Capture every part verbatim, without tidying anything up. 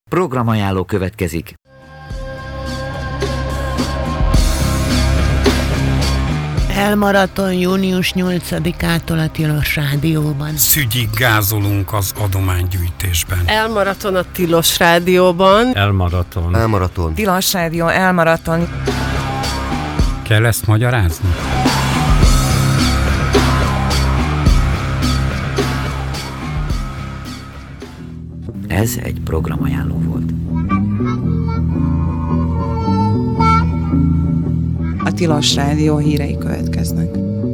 Programajánló következik. Elmaraton június nyolcadikától a Tilos Rádióban. Szügyig gázolunk az adománygyűjtésben. Elmaraton a Tilos Rádióban. Elmaraton. Elmaraton. Tilos Rádió, elmaraton. Kell ezt magyarázni? Ez egy programajánló volt. A Tilos Rádió hírei következnek.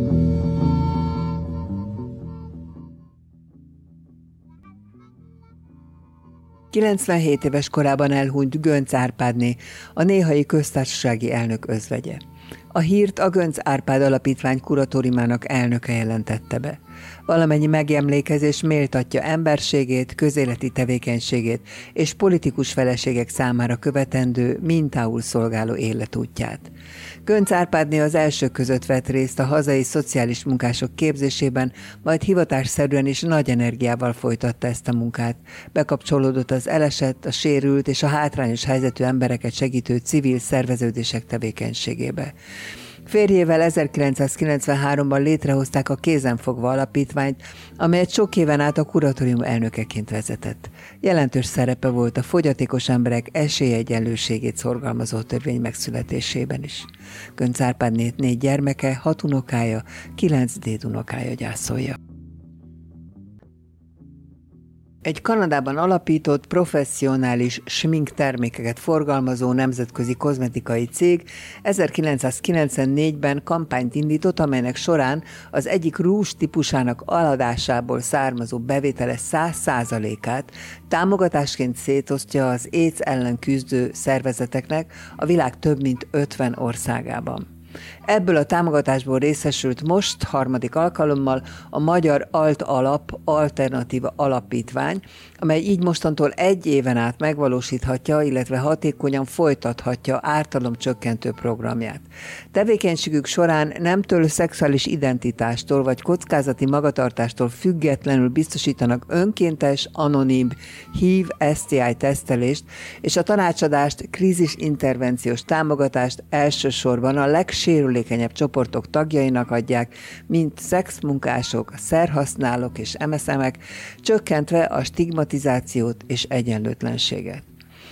kilencvenhét éves korában elhunyt Göncz Árpádné, a néhai köztársasági elnök özvegye. A hírt a Göncz Árpád Alapítvány kuratóriumának elnöke jelentette be. Valamennyi megemlékezés méltatja emberségét, közéleti tevékenységét és politikus feleségek számára követendő, mintául szolgáló életútját. Göncz Árpádné az elsők között vett részt a hazai szociális munkások képzésében, majd hivatásszerűen is nagy energiával folytatta ezt a munkát. Bekapcsolódott az elesett, a sérült és a hátrányos helyzetű embereket segítő civil szerveződések tevékenységébe. Férjével ezerkilencszázkilencvenháromban létrehozták a Kézenfogva Alapítványt, amelyet sok éven át a kuratórium elnökeként vezetett. Jelentős szerepe volt a fogyatékos emberek esélyegyenlőségét szorgalmazó törvény megszületésében is. Göncz Árpádné négy gyermeke, hat unokája, kilenc dédunokája gyászolja. Egy Kanadában alapított, professzionális sminktermékeket forgalmazó nemzetközi kozmetikai cég ezerkilencszázkilencvennégyben kampányt indított, amelynek során az egyik rúzs típusának eladásából származó bevétele száz százalékát támogatásként szétosztja az AIDS ellen küzdő szervezeteknek a világ több mint ötven országában. Ebből a támogatásból részesült most harmadik alkalommal a Magyar Alt Alap Alternatíva Alapítvány, amely így mostantól egy éven át megvalósíthatja, illetve hatékonyan folytathatja ártalomcsökkentő programját. Tevékenységük során nemtől szexuális identitástól vagy kockázati magatartástól függetlenül biztosítanak önkéntes, anonim há i vé-es té i tesztelést és a tanácsadást, krízisintervenciós támogatást elsősorban a legsérülékenyebb csoportok tagjainak adják, mint szexmunkások, szerhasználók és em es em-ek, csökkentve a stigmatizációt és egyenlőtlenséget.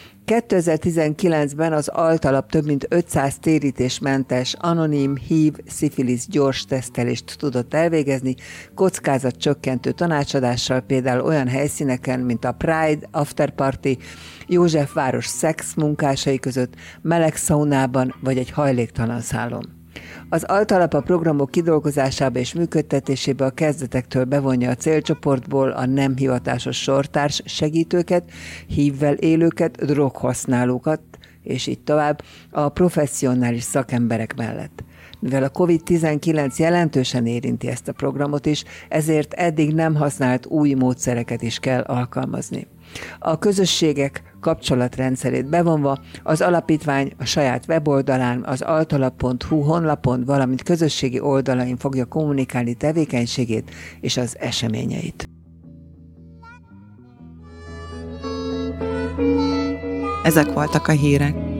kétezer-tizenkilencben az Alt Alap több mint ötszáz térítésmentes, anonim há i vé-szifilisz gyors tesztelést tudott elvégezni, kockázatcsökkentő tanácsadással például olyan helyszíneken, mint a Pride Afterparty, Józsefváros szex munkásai között, meleg szaunában vagy egy hajléktalan szálon. Az Alt Alap a programok kidolgozásába és működtetésébe a kezdetektől bevonja a célcsoportból a nem hivatásos sortárs segítőket, há i vé-vel élőket, droghasználókat, és így tovább a professzionális szakemberek mellett. Mivel a kovid tizenkilenc jelentősen érinti ezt a programot is, ezért eddig nem használt új módszereket is kell alkalmazni. A közösségek kapcsolatrendszerét bevonva az alapítvány a saját weboldalán, az altalap pont hu honlapon, valamint közösségi oldalain fogja kommunikálni tevékenységét és az eseményeit. Ezek voltak a hírek.